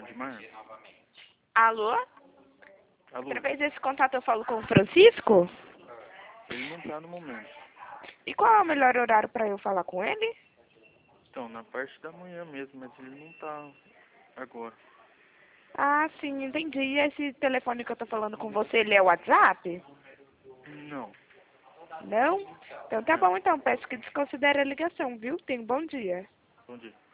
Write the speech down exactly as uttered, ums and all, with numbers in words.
Edmar? Alô? Alô? Através desse contato eu falo com o Francisco? Ele não tá no momento. E qual é o melhor horário para eu falar com ele? Então, na parte da manhã mesmo, mas ele não tá agora. Ah, sim, entendi. E esse telefone que eu tô falando com você, ele é o WhatsApp? Não, Não? Então tá não. bom, então. Peço que desconsidere a ligação, viu? Tenha um bom dia. Bom dia.